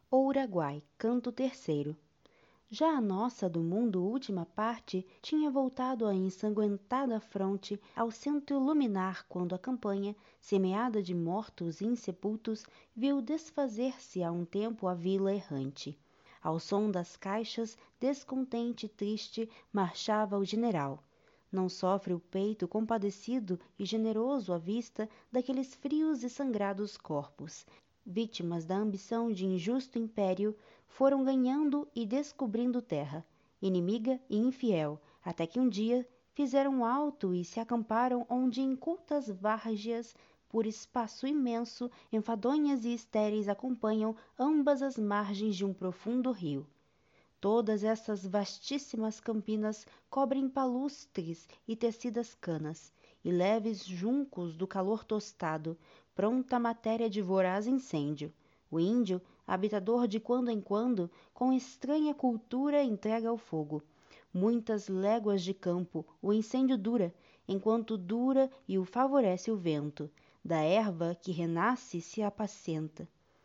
O Uruguai, canto terceiro. Já a nossa do mundo última parte tinha voltado a ensanguentada fronte ao centro luminar quando a campanha, semeada de mortos e insepultos, viu desfazer-se há um tempo a vila errante. Ao som das caixas, descontente e triste, marchava o general. Não sofre o peito compadecido e generoso à vista daqueles frios e sangrados corpos. Vítimas da ambição de injusto império, foram ganhando e descobrindo terra, inimiga e infiel, até que um dia fizeram alto e se acamparam onde incultas várzeas, por espaço imenso, enfadonhas e estéreis acompanham ambas as margens de um profundo rio. Todas essas vastíssimas campinas cobrem palustres e tecidas canas, e leves juncos do calor tostado, pronta matéria de voraz incêndio. O índio, habitador de quando em quando, com estranha cultura entrega ao fogo. Muitas léguas de campo o incêndio dura, enquanto dura e o favorece o vento. Da erva que renasce se apacenta.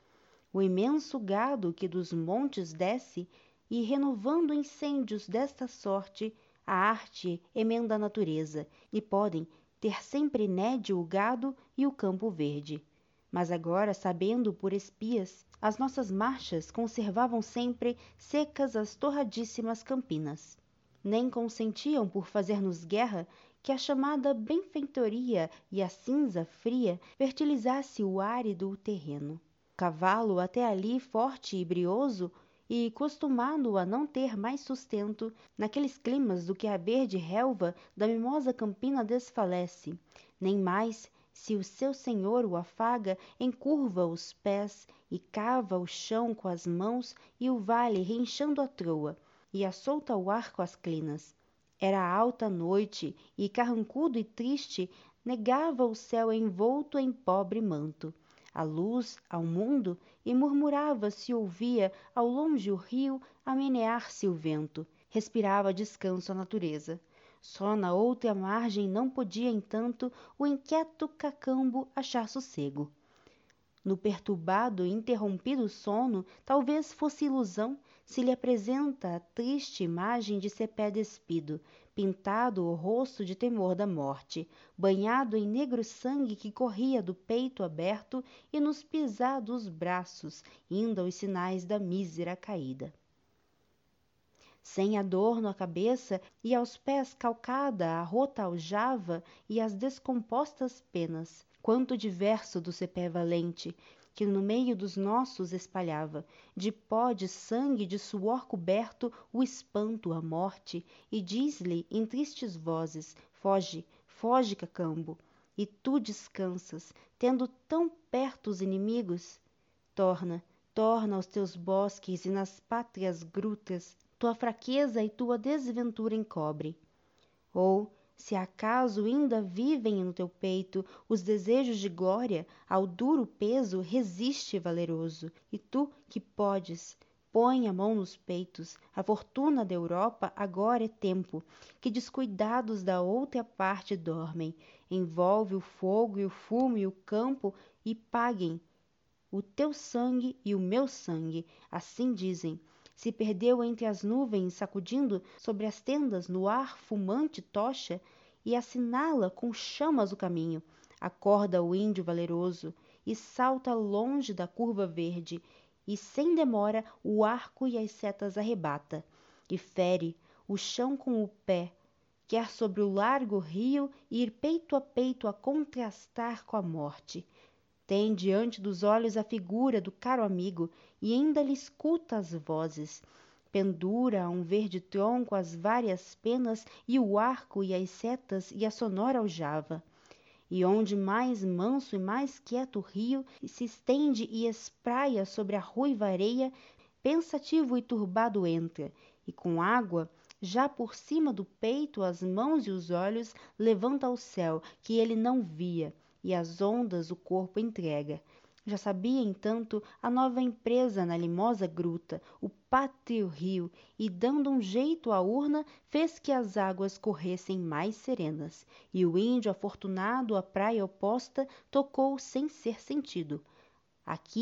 O imenso gado que dos montes desce, e renovando incêndios desta sorte, a arte emenda a natureza, e podem ter sempre nédio o gado e o campo verde. Mas agora, sabendo por espias, as nossas marchas conservavam sempre secas as torradíssimas campinas. Nem consentiam por fazer-nos guerra que a chamada benfeitoria e a cinza fria fertilizasse o árido terreno. O cavalo até ali forte e brioso, e costumado a não ter mais sustento naqueles climas do que a verde relva da mimosa campina desfalece, nem mais, se o seu senhor o afaga, encurva os pés e cava o chão com as mãos e o vale reenchendo a troa, e assolta o ar com as crinas. Era alta noite, e carrancudo e triste, negava o céu envolto em pobre manto. A luz ao mundo, e murmurava-se ouvia ao longe o rio a menear-se o vento, respirava descanso a natureza. Só na outra margem não podia, entanto, o inquieto cacambo achar sossego. No perturbado e interrompido sono, talvez fosse ilusão, se lhe apresenta a triste imagem de Cepé despido, pintado o rosto de temor da morte, banhado em negro sangue que corria do peito aberto e nos pisados braços, indo aos sinais da mísera caída. Sem adorno à cabeça e aos pés calcada a rota aljava e as descompostas penas, quanto diverso do Cepé valente, que no meio dos nossos espalhava, de pó, de sangue, de suor coberto, o espanto, a morte, e diz-lhe em tristes vozes: foge, foge, Cacambo, e tu descansas, tendo tão perto os inimigos? Torna, torna aos teus bosques e nas pátrias grutas, tua fraqueza e tua desventura encobre. Ou, se acaso ainda vivem no teu peito os desejos de glória, ao duro peso resiste, valeroso, e tu que podes, põe a mão nos peitos, a fortuna da Europa agora é tempo, que descuidados da outra parte dormem, envolve o fogo e o fumo e o campo, e paguem o teu sangue e o meu sangue, assim dizem. Se perdeu entre as nuvens, sacudindo sobre as tendas no ar fumante tocha, e assinala com chamas o caminho. Acorda o índio valeroso, e salta longe da curva verde, e sem demora o arco e as setas arrebata, e fere o chão com o pé, quer sobre o largo rio ir peito a peito a contrastar com a morte. Tem diante dos olhos a figura do caro amigo e ainda lhe escuta as vozes. Pendura a um verde tronco as várias penas e o arco e as setas e a sonora aljava. E onde mais manso e mais quieto o rio se estende e espraia sobre a ruiva areia, pensativo e turbado entra, e com água já por cima do peito as mãos e os olhos levanta ao céu que ele não via, e às ondas o corpo entrega. Já sabia, entanto, a nova empresa na limosa gruta, o pátrio rio, e dando um jeito à urna, fez que as águas corressem mais serenas, e o índio afortunado à praia oposta tocou sem ser sentido. Aqui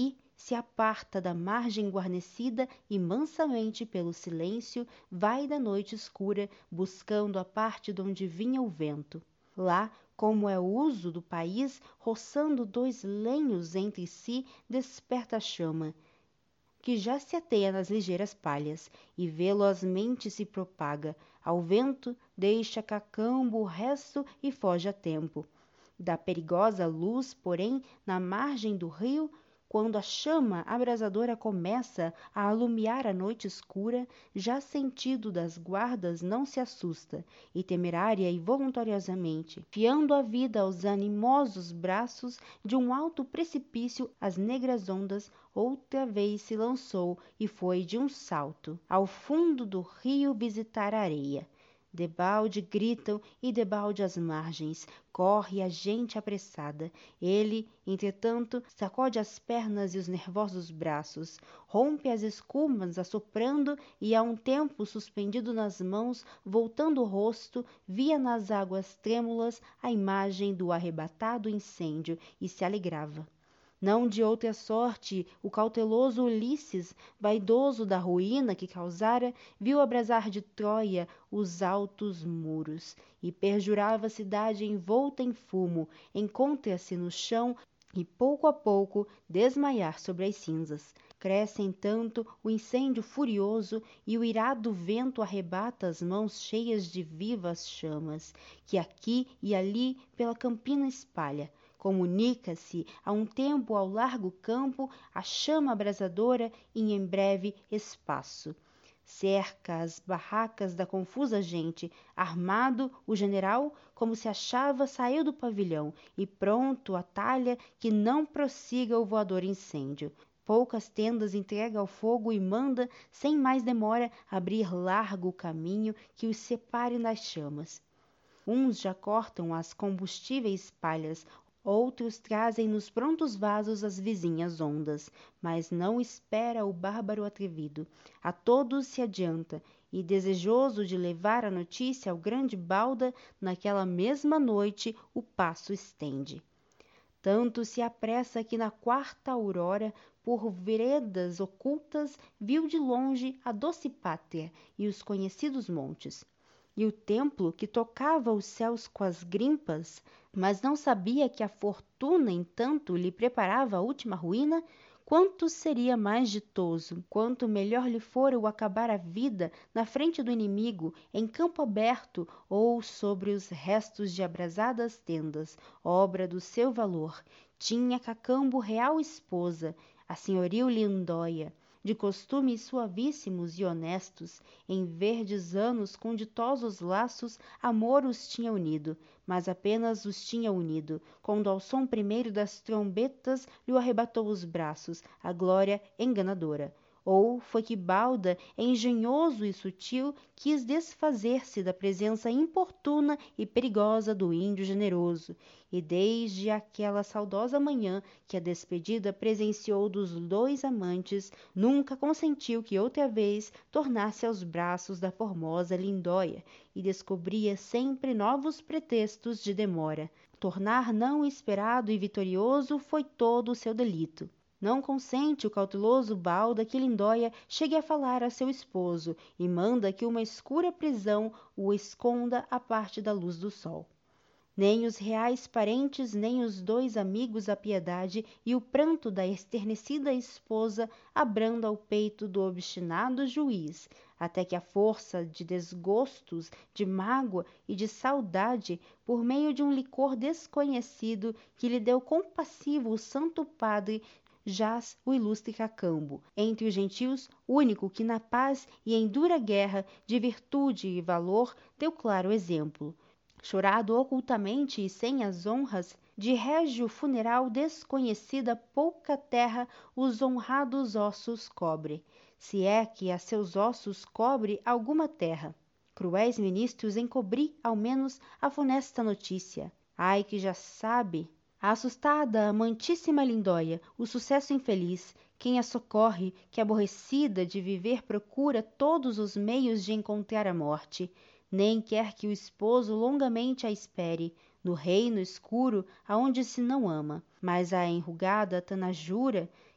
se aparta da margem guarnecida e mansamente pelo silêncio vai da noite escura buscando a parte donde vinha o vento. Lá, como é o uso do país, roçando dois lenhos entre si, desperta a chama, que já se ateia nas ligeiras palhas, e velozmente se propaga. Ao vento deixa Cacambo o resto e foge a tempo. Da perigosa luz, porém, na margem do rio, quando a chama abrasadora começa a alumiar a noite escura, já sentido das guardas não se assusta, e temerária e voluntariosamente, fiando a vida aos animosos braços de um alto precipício, as negras ondas outra vez se lançou e foi de um salto ao fundo do rio visitar a areia. Debalde gritam e debalde as margens, corre a gente apressada. Ele, entretanto, sacode as pernas e os nervosos braços, rompe as escumas assoprando e a um tempo suspendido nas mãos, voltando o rosto, via nas águas trêmulas a imagem do arrebatado incêndio e se alegrava. Não de outra sorte, o cauteloso Ulisses, vaidoso da ruína que causara, viu abrasar de Troia os altos muros, e perjurava a cidade envolta em fumo, encontra-se no chão e pouco a pouco desmaiar sobre as cinzas. Cresce, entanto, o incêndio furioso e o irado vento arrebata as mãos cheias de vivas chamas, que aqui e ali pela campina espalha. Comunica-se a um tempo ao largo campo a chama abrasadora e em breve espaço. Cerca as barracas da confusa gente. Armado, o general, como se achava, saiu do pavilhão e pronto atalha que não prossiga o voador incêndio. Poucas tendas entrega ao fogo e manda, sem mais demora, abrir largo o caminho que os separe das chamas. Uns já cortam as combustíveis palhas, outros trazem nos prontos vasos as vizinhas ondas, mas não espera o bárbaro atrevido. A todos se adianta, e desejoso de levar a notícia ao grande balda, naquela mesma noite o passo estende. Tanto se apressa que na quarta aurora, por veredas ocultas, viu de longe a doce pátria e os conhecidos montes. E o templo que tocava os céus com as grimpas, mas não sabia que a fortuna, entanto, lhe preparava a última ruína. Quanto seria mais ditoso, quanto melhor lhe fora o acabar a vida na frente do inimigo, em campo aberto ou sobre os restos de abrasadas tendas, obra do seu valor. Tinha Cacambo real esposa, a senhoril Lindóia, de costumes suavíssimos e honestos, em verdes anos com ditosos laços, amor os tinha unido, mas apenas os tinha unido, quando ao som primeiro das trombetas lhe arrebatou os braços, a glória enganadora. Ou foi que Balda, engenhoso e sutil, quis desfazer-se da presença importuna e perigosa do índio generoso, e desde aquela saudosa manhã que a despedida presenciou dos dois amantes, nunca consentiu que outra vez tornasse aos braços da formosa Lindóia, e descobria sempre novos pretextos de demora. Tornar não esperado e vitorioso foi todo o seu delito. Não consente o cauteloso Balda que Lindóia chegue a falar a seu esposo e manda que uma escura prisão o esconda à parte da luz do sol. Nem os reais parentes, nem os dois amigos a piedade e o pranto da esternecida esposa abranda o peito do obstinado juiz, até que a força de desgostos, de mágoa e de saudade, por meio de um licor desconhecido que lhe deu compassivo o santo padre, jaz o ilustre Cacambo, entre os gentios, único que na paz e em dura guerra, de virtude e valor, deu claro exemplo. Chorado ocultamente e sem as honras, de régio funeral desconhecida pouca terra os honrados ossos cobre, se é que a seus ossos cobre alguma terra. Cruéis ministros encobri, ao menos, a funesta notícia. Ai que já sabe a assustada amantíssima Lindóia, o sucesso infeliz, quem a socorre, que aborrecida de viver procura todos os meios de encontrar a morte, nem quer que o esposo longamente a espere, no reino escuro aonde se não ama, mas a enrugada tanajura,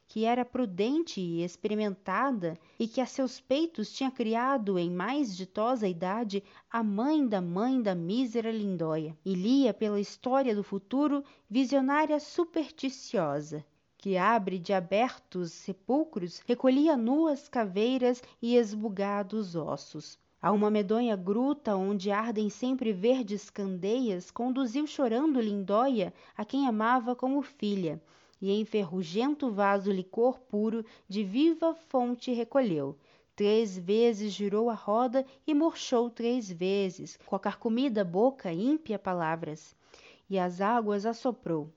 que era prudente e experimentada, e que a seus peitos tinha criado em mais ditosa idade a mãe da mísera Lindóia, e lia pela história do futuro visionária supersticiosa, que abre de abertos sepulcros, recolhia nuas caveiras e esbugados ossos. A uma medonha gruta onde ardem sempre verdes candeias, conduziu chorando Lindóia a quem amava como filha, e em ferrugento vaso licor puro de viva fonte recolheu. 3 vezes girou a roda e murchou 3 vezes, com a carcomida boca ímpia palavras, e as águas assoprou.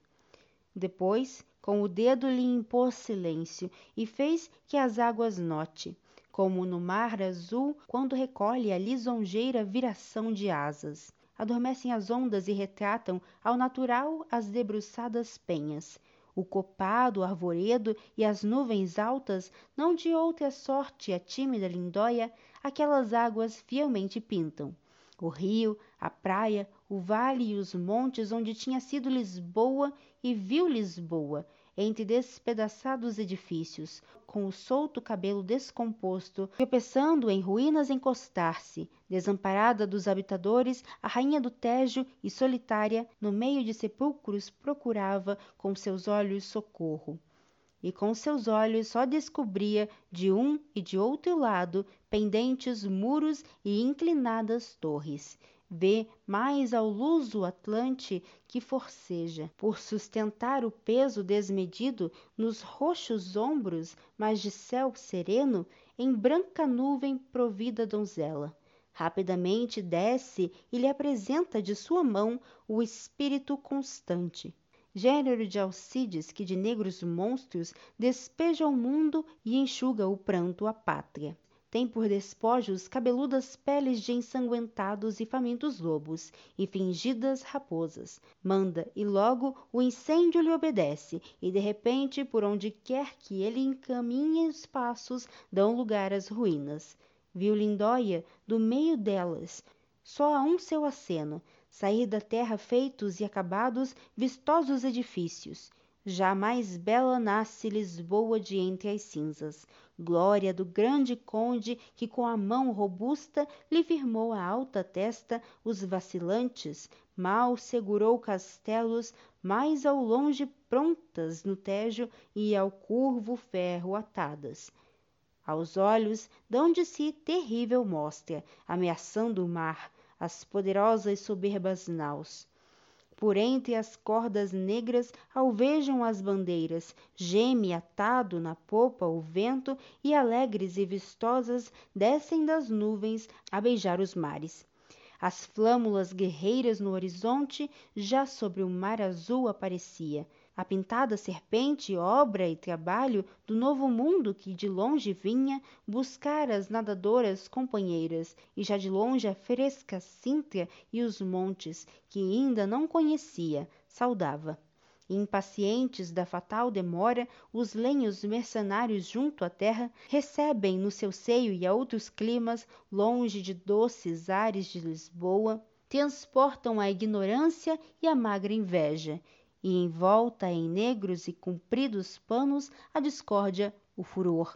Depois, com o dedo lhe impôs silêncio, e fez que as águas note, como no mar azul, quando recolhe a lisonjeira viração de asas. Adormecem as ondas e retratam ao natural as debruçadas penhas. O copado, o arvoredo e as nuvens altas, não de outra sorte a tímida Lindóia, aquelas águas fielmente pintam. O rio, a praia, o vale e os montes onde tinha sido Lisboa e viu Lisboa, entre despedaçados edifícios, com o solto cabelo descomposto, tropeçando em ruínas encostar-se, desamparada dos habitadores, a rainha do Tejo e solitária, no meio de sepulcros procurava com seus olhos socorro. E com seus olhos só descobria de um e de outro lado pendentes muros e inclinadas torres. Vê mais ao luso Atlante que forceja, por sustentar o peso desmedido nos roxos ombros, mas de céu sereno, em branca nuvem provida donzela. Rapidamente desce e lhe apresenta de sua mão o espírito constante, gênero de Alcides que de negros monstros despeja o mundo e enxuga o pranto à pátria. Tem por despojos cabeludas peles de ensanguentados e famintos lobos, e fingidas raposas. Manda, e logo o incêndio lhe obedece, e de repente, por onde quer que ele encaminhe os passos, dão lugar às ruínas. Viu Lindóia, do meio delas, só a um seu aceno, sair da terra feitos e acabados vistosos edifícios. Já mais bela nasce Lisboa de entre as cinzas, glória do grande conde que com a mão robusta lhe firmou a alta testa, os vacilantes, mal segurou castelos, mais ao longe prontas no Tejo e ao curvo ferro atadas. Aos olhos dão de si terrível mostra, ameaçando o mar, as poderosas soberbas naus. Por entre as cordas negras alvejam as bandeiras, geme atado na popa o vento, e alegres e vistosas descem das nuvens a beijar os mares. As flâmulas guerreiras no horizonte, já sobre o mar azul aparecia, a pintada serpente, obra e trabalho do novo mundo que de longe vinha buscar as nadadoras companheiras, e já de longe a fresca Cíntra e os montes, que ainda não conhecia, saudava. Impacientes da fatal demora, os lenhos mercenários junto à terra recebem no seu seio e a outros climas, longe de doces ares de Lisboa, transportam a ignorância e a magra inveja, e envolta em negros e compridos panos a discórdia, o furor.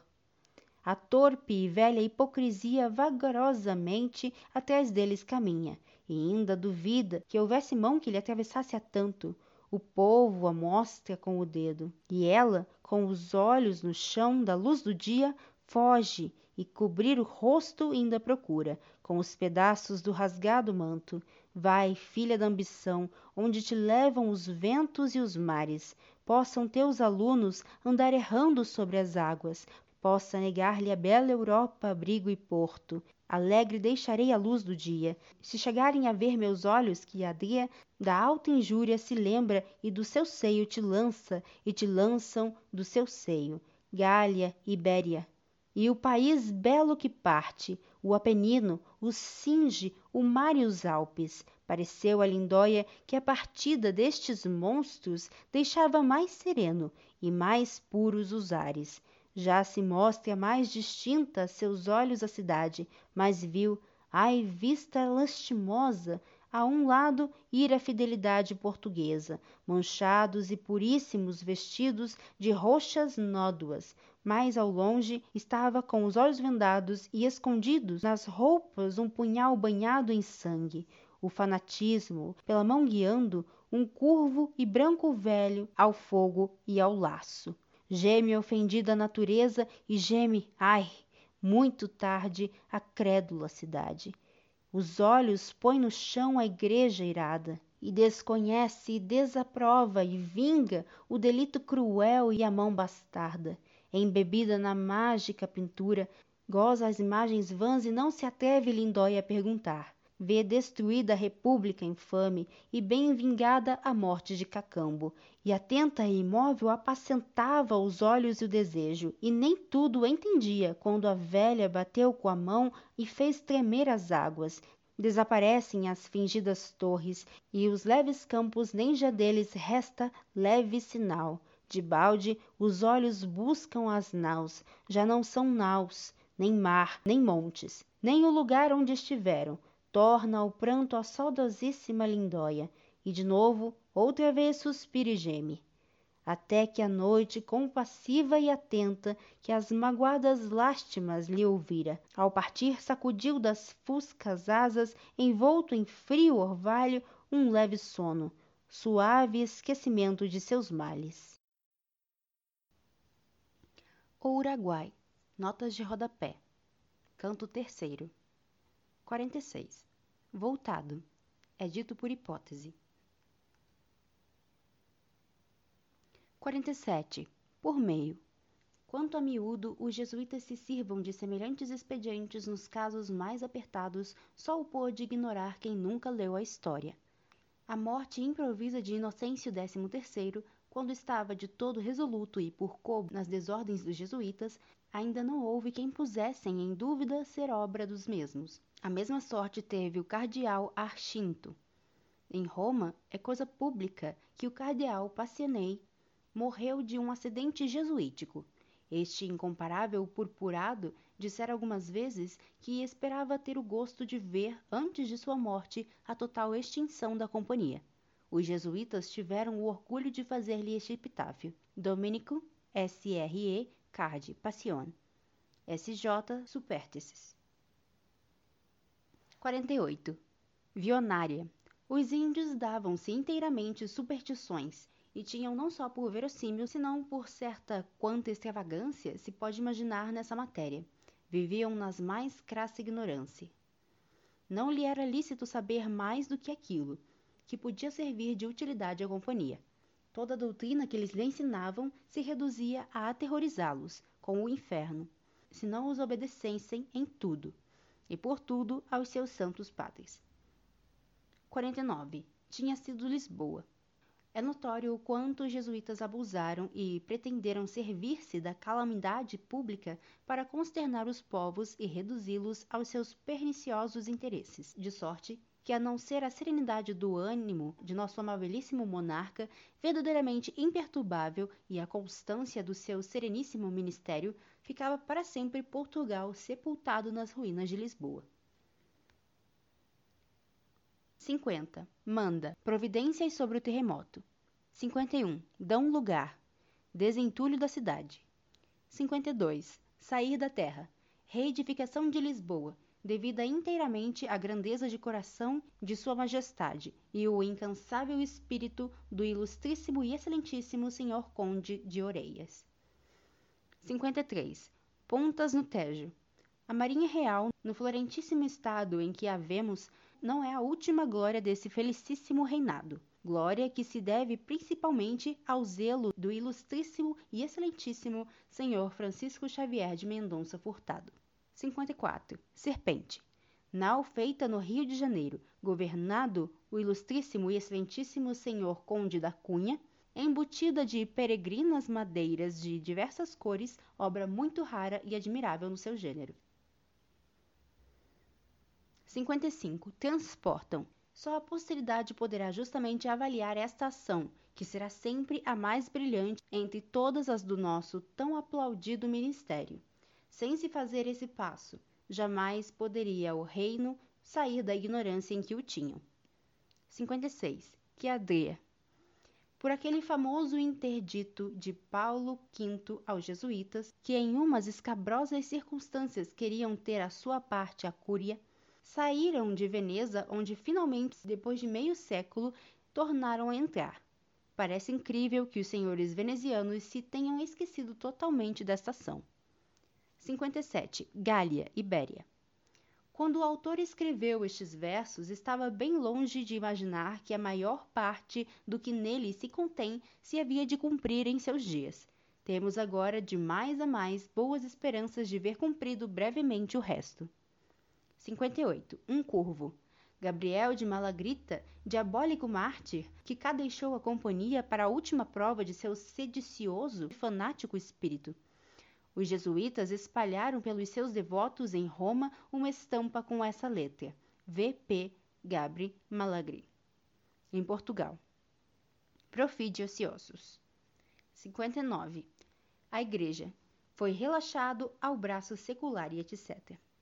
A torpe e velha hipocrisia vagarosamente atrás deles caminha, e ainda duvida que houvesse mão que lhe atravessasse a tanto. O povo a mostra com o dedo, e ela, com os olhos no chão da luz do dia, foge e cobrir o rosto ainda procura, com os pedaços do rasgado manto. Vai, filha da ambição, onde te levam os ventos e os mares. Possam teus alunos andar errando sobre as águas, possa negar-lhe a bela Europa abrigo e porto. Alegre deixarei a luz do dia. Se chegarem a ver meus olhos que a dia da alta injúria se lembra e do seu seio te lança, e te lançam do seu seio. Gália, Ibéria. E o país belo que parte, o Apenino, o Singe, o mar e os Alpes. Pareceu a Lindóia que a partida destes monstros deixava mais sereno e mais puros os ares. Já se mostra mais distinta a seus olhos a cidade, mas viu, ai, vista lastimosa, A um lado ira a fidelidade portuguesa, manchados e puríssimos vestidos de roxas nódoas, mas ao longe estava com os olhos vendados e escondidos nas roupas um punhal banhado em sangue, o fanatismo, pela mão guiando, um curvo e branco velho ao fogo e ao laço. Geme a ofendida natureza e geme, ai, muito tarde, a crédula cidade. Os olhos põe no chão a igreja irada, e desconhece, e desaprova, e vinga o delito cruel e a mão bastarda. Embebida na mágica pintura, goza as imagens vãs e não se atreve Lindóia a perguntar. Vê destruída a república infame e bem vingada a morte de Cacambo, e atenta e imóvel apacentava os olhos e o desejo, e nem tudo entendia quando a velha bateu com a mão e fez tremer as águas. Desaparecem as fingidas torres, e os leves campos nem já deles resta leve sinal. Debalde os olhos buscam as naus, já não são naus, nem mar, nem montes, nem o lugar onde estiveram. Torna ao pranto a saudosíssima Lindóia, e de novo, outra vez suspira e geme. Até que a noite, compassiva e atenta, que as magoadas lástimas lhe ouvira, ao partir sacudiu das fuscas asas, envolto em frio orvalho, um leve sono, suave esquecimento de seus males. O Uruguai. Notas de rodapé. Canto terceiro. 46. Voltado. É dito por hipótese. 47. Por meio. Quanto a miúdo, os jesuítas se sirvam de semelhantes expedientes nos casos mais apertados, só o pôde ignorar quem nunca leu a história. A morte improvisa de Inocêncio XIII, quando estava de todo resoluto e por cobo nas desordens dos jesuítas, ainda não houve quem pusessem em dúvida ser obra dos mesmos. A mesma sorte teve o cardeal Archinto. Em Roma, é coisa pública que o cardeal Passanei morreu de um acidente jesuítico. Este incomparável purpurado dissera algumas vezes que esperava ter o gosto de ver, antes de sua morte, a total extinção da companhia. Os jesuítas tiveram o orgulho de fazer-lhe este epitáfio: Dominico S.R.E. Cardi Passion S.J. Superstices. 48. Vionária. Os índios davam-se inteiramente superstições, e tinham não só por verossímil, senão por certa quanta extravagância se pode imaginar nessa matéria. Viviam nas mais crassa ignorância. Não lhe era lícito saber mais do que aquilo, que podia servir de utilidade à companhia. Toda a doutrina que eles lhe ensinavam se reduzia a aterrorizá-los com o inferno, se não os obedecessem em tudo, e por tudo aos seus santos padres. 49. Tinha sido Lisboa. É notório o quanto os jesuítas abusaram e pretenderam servir-se da calamidade pública para consternar os povos e reduzi-los aos seus perniciosos interesses, de sorte que, a não ser a serenidade do ânimo de nosso amabilíssimo monarca, verdadeiramente imperturbável, e a constância do seu sereníssimo ministério, ficava para sempre Portugal sepultado nas ruínas de Lisboa. 50. Manda. Providências sobre o terremoto. 51. Dão lugar. Desentulho da cidade. 52. Sair da terra. Reedificação de Lisboa, devida inteiramente à grandeza de coração de Sua Majestade e o incansável espírito do ilustríssimo e excelentíssimo Senhor Conde de Oreias. 53. Pontas no Tejo. A Marinha Real, no florentíssimo estado em que a vemos, não é a última glória desse felicíssimo reinado. Glória que se deve principalmente ao zelo do ilustríssimo e excelentíssimo Senhor Francisco Xavier de Mendonça Furtado. 54. Serpente. Nau feita no Rio de Janeiro, governado o ilustríssimo e excelentíssimo Senhor Conde da Cunha, embutida de peregrinas madeiras de diversas cores, obra muito rara e admirável no seu gênero. 55. Transportam. Só a posteridade poderá justamente avaliar esta ação, que será sempre a mais brilhante entre todas as do nosso tão aplaudido ministério. Sem se fazer esse passo, jamais poderia o reino sair da ignorância em que o tinham. 56. Chiadria. Por aquele famoso interdito de Paulo V aos jesuítas, que em umas escabrosas circunstâncias queriam ter a sua parte a Cúria, saíram de Veneza, onde finalmente, depois de meio século, tornaram a entrar. Parece incrível que os senhores venezianos se tenham esquecido totalmente desta ação. 57. Gália, Ibéria. Quando o autor escreveu estes versos, estava bem longe de imaginar que a maior parte do que nele se contém se havia de cumprir em seus dias. Temos agora, de mais a mais, boas esperanças de ver cumprido brevemente o resto. 58. Um curvo. Gabriel de Malagrita, diabólico mártir, que cá deixou a companhia para a última prova de seu sedicioso e fanático espírito. Os jesuítas espalharam pelos seus devotos em Roma uma estampa com essa letra: V.P. Gabri Malagri. Em Portugal. Profídio ociosos. 59. A Igreja. Foi relaxado ao braço secular e etc.